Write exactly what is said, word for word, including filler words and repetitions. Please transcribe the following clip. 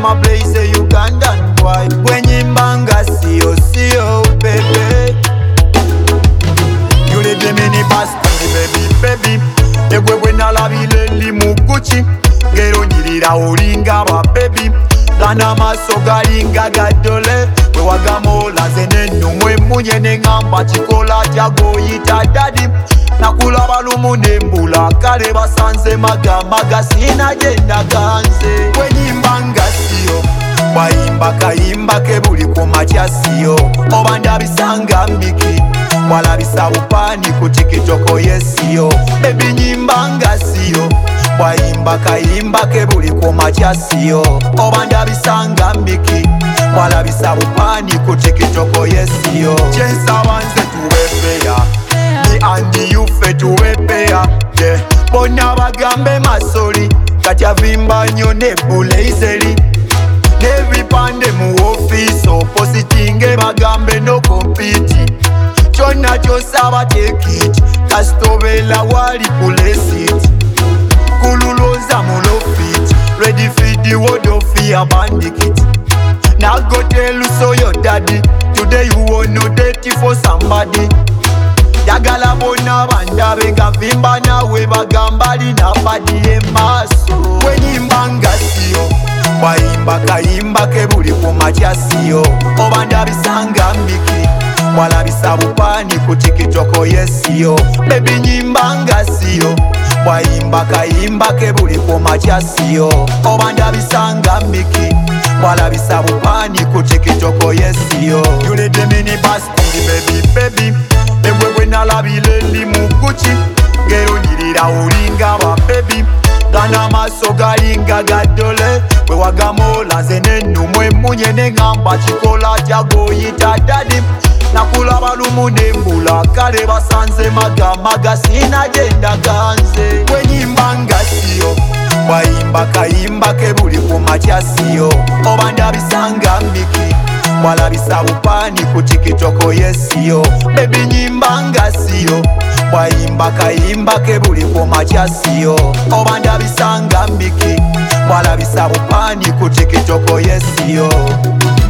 my place a Ugandan boy. When yimbanga siyo siyo baby. You live the mini bastard baby baby. Egwe na la vile limuguchi. Gero nyirira olinga wa baby. Gana maso galinga gadole. We wagamola zenenu mwe munye nengamba chikola jago yita daddy. Nakula balumu nembula kale basanze magamaga sina jenda ganze. Wenyimbanga siyo bayimba kayimba kebuli kumacha siyo. Obanda bisanga mbiki wala bisabupani kutikitoko yesiyo. Baby nyimbanga siyo bayimba kayimba kebuli kumacha siyo. Obanda bisanga mbiki wala bisabupani kutikitoko yesiyo. Chensa wanze tuwefeya andi yufe tuwepeya yeah. Bona bagambe masoli katya vimba nyo nebule izeli nebipande mu office oppositinge bagambe no compete chona chosaba take it kastobela wali pulesit kululoza mulofit ready for the word of fear bandit. Now go tell you so your daddy today you want no dirty for somebody. Yagala bona banda benga vimba nawe bagamba lina badi emaso. Wenyimbanga siyo bayimba kayimba kebuli kumacha siyo. Obanda bisanga mbiki wala bisabupani kutikitoko yesiyo. Baby nyimbanga siyo bayimba kayimba kebuli kumacha siyo. Obanda bisanga mbiki wala bisabupani kutikitoko yesiyo. You let them in the bastard baby baby. Egwe na la vile limuguchi. Gero nyirira olinga wa baby. Gana maso galinga gadole. We wagamola zenenu mwe munye nengamba chikola jago yita daddy. Nakula balumu nembula kale basanze magamaga sina jenda ganze. Wenyimbanga siyo bayimba kayimba kebuli kumacha siyo. Obanda bisanga mbiki wala bisabupani kutikitoko yesiyo. Baby nyimbanga siyo bayimba kayimba kebuli kumacha siyo. Obanda bisanga mbiki wala bisabupani kutikitoko yesiyo.